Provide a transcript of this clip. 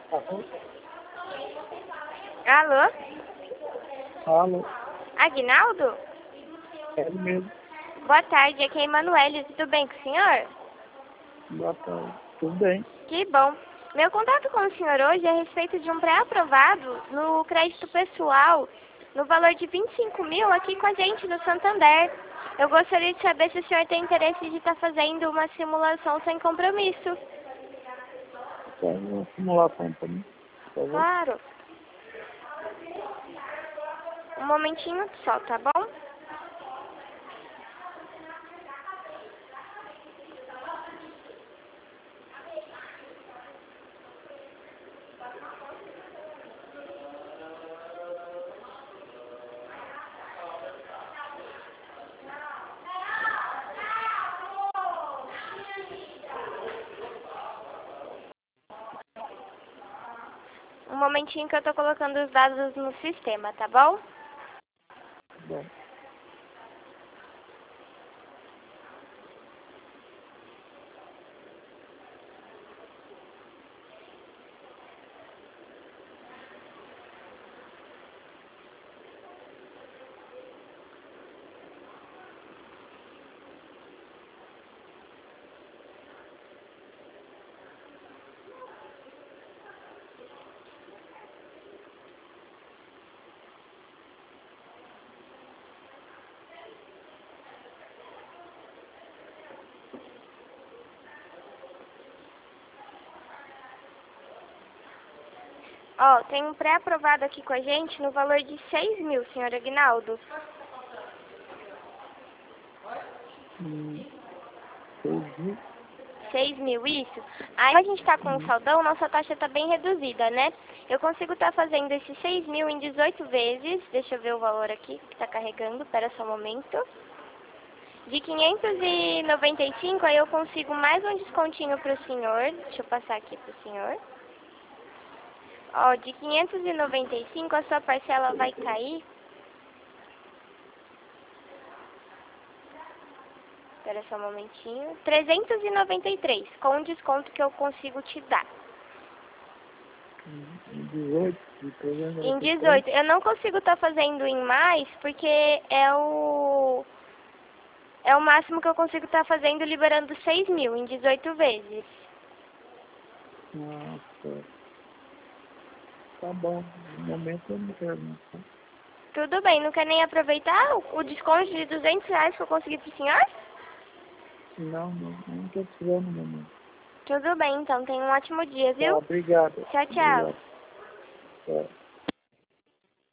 Alô? Alô? Alô? Aguinaldo? É ele mesmo. Boa tarde, aqui é Emanuele. Tudo bem com o senhor? Boa tarde. Tudo bem? Que bom. Meu contato com o senhor hoje é a respeito de um pré-aprovado no crédito pessoal no valor de 25 mil aqui com a gente no Santander. Eu gostaria de saber se o senhor tem interesse de estar fazendo uma simulação sem compromisso. Faz uma simulação para mim, por favor. Claro. Um momentinho só, tá bom? Um momentinho que eu tô colocando os dados no sistema, tá bom? Bom, Ó, tem um pré-aprovado aqui com a gente no valor de 6 mil, senhor Aguinaldo. 6 mil? 6 mil, isso. Aí a gente tá com um saldão, nossa taxa tá bem reduzida, né? Eu consigo estar fazendo esses 6 mil em 18 vezes. Deixa eu ver o valor aqui que tá carregando, pera só um momento. De 595, aí eu consigo mais um descontinho pro senhor. Deixa eu passar aqui pro senhor. Ó, de 595 a sua parcela vai cair. Espera só um momentinho. 393, com o desconto que eu consigo te dar. Em 18, de Em 393. 18. Eu não consigo estar fazendo em mais, porque é o máximo que eu consigo estar fazendo, liberando 6 mil em 18 vezes. Ah, certo. Tá bom. No momento eu não quero não. Tá? Tudo bem, não quer nem aproveitar o desconto de 200 reais que eu consegui pro senhor? Não estou precisando no momento. Tudo bem, então. Tenha um ótimo dia, Tá, viu? obrigado. Tchau, tchau. Obrigado. É.